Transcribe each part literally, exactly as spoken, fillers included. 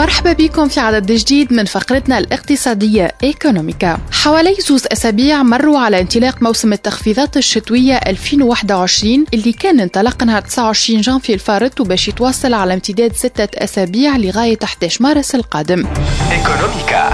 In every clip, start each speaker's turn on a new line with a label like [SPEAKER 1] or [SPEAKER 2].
[SPEAKER 1] مرحبا بكم في عدد جديد من فقرتنا الاقتصادية إيكونوميكا. حوالي زوز أسابيع مروا على انطلاق موسم التخفيضات الشتوية ألفين وواحد وعشرين اللي كان انطلق نهار تسعة وعشرين جانفي الفارط وباش يتواصل على امتداد ستة أسابيع لغاية أحد عشر مارس القادم. إيكونوميكا.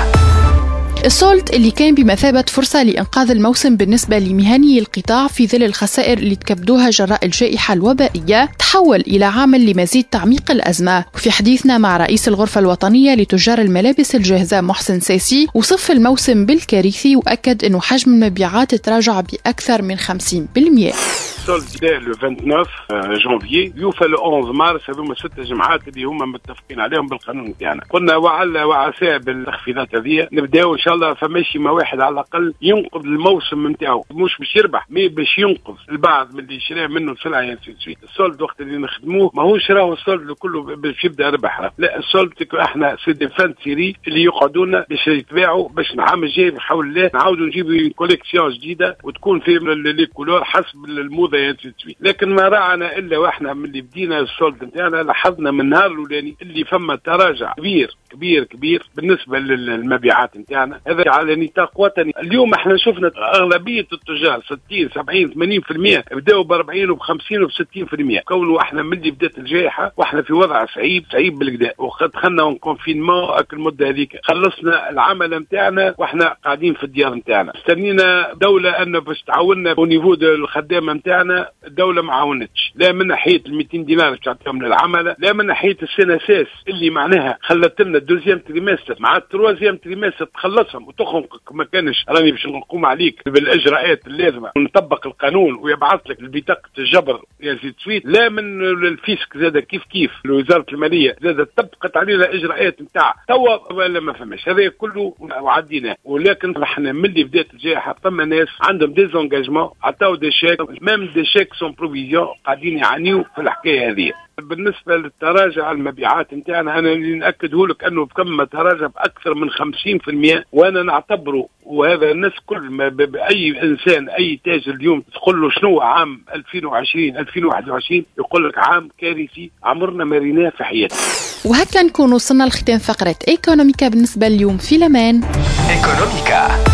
[SPEAKER 1] السولت اللي كان بمثابة فرصة لإنقاذ الموسم بالنسبة لمهني القطاع في ظل الخسائر اللي تكبدوها جراء الجائحة الوبائية تحول إلى عامل لمزيد تعميق الأزمة. وفي حديثنا مع رئيس الغرفة الوطنية لتجار الملابس الجاهزة محسن ساسي وصف الموسم بالكارثي وأكد أنه حجم المبيعات تراجع بأكثر من خمسين بالمئة.
[SPEAKER 2] السولد بدا لو تسعة وعشرين جانفي يوفى لو واحد عشر مارس. هذوما ست جمعات اللي هما متفقين عليهم بالقانون تاعنا. قلنا وعلى وعسى بالتخفيضات هذه نبداو ان شاء الله. فماشي ما واحد على الاقل ينقذ الموسم نتاعو، مش باش يربح مي باش ينقذ البعض من اللي شرا منه السلعه يعني سويت. السولد وقت اللي نخدموه ماهوش راهو السولد كله باش يبدا ربح، لا السولد احنا سي دي فان سيري اللي يقعدونا باش يتباعوا باش العام الجاي بحول الله نعاودوا نجيبوا كوليكسيون جديده وتكون في لي كولور حسب الموضه يعني سويت. لكن ما راعنا الا واحنا من اللي بدينا السولد نتاعنا لاحظنا من النهار الاولاني اللي فما تراجع كبير كبير كبير بالنسبه للمبيعات نتاعنا. هذا على نطاق وطني. اليوم احنا شفنا اغلبيه التجار ستين سبعين ثمانين بالمئة بداوا ب أربعين وخمسين وستين بالمئة. كونه احنا من اللي بدات الجائحه واحنا في وضع صعيب صعيب بالكدا ودخلنا اون كونفينمون المده هذيك. خلصنا العمل نتاعنا واحنا قاعدين في الديار نتاعنا. استنينا دوله ان باش تعاوننا او نيفو الخدامه نتاعنا. الدوله ما عاونتش لا من ناحيه ال مئتين دينار باش تعطيهم للعمله لا من ناحيه السناساس اللي معناها خلت لنا الدوزيام تريمستر مع التروازيام تريمستر تخلصهم وتخنقك. ما كانش راني باش نقوم عليك بالاجراءات اللازمه ونطبق القانون ويبعث لك بطاقه الجبر يا زيد سويت. لا من الفيسك زاد كيف كيف وزاره الماليه زاد طبقت علينا اجراءات نتاع توا ولا ما فهمش. هذا كله وعديناه. ولكن احنا من اللي بدات الجائحه فما ناس عندهم ديزونجاجمون عطاو دي شيك ميم دي شيك سون بروفيزيون قاعدين يعانيوا في الحكايه هذه. بالنسبه للتراجع المبيعات نتاعنا انا اللي ناكده لك انه كم تراجع باكثر من خمسين بالمئة. وانا نعتبره وهذا الناس كل ما باي انسان اي تاجر اليوم تقول له شنو عام ألفين وعشرين ألفين وواحد وعشرين يقول لك عام كارثي عمرنا ما ريناه في حياتنا.
[SPEAKER 1] وهكذا نكون وصلنا لختام فقره ايكونوميكا بالنسبه اليوم في لمان. ايكونوميكا.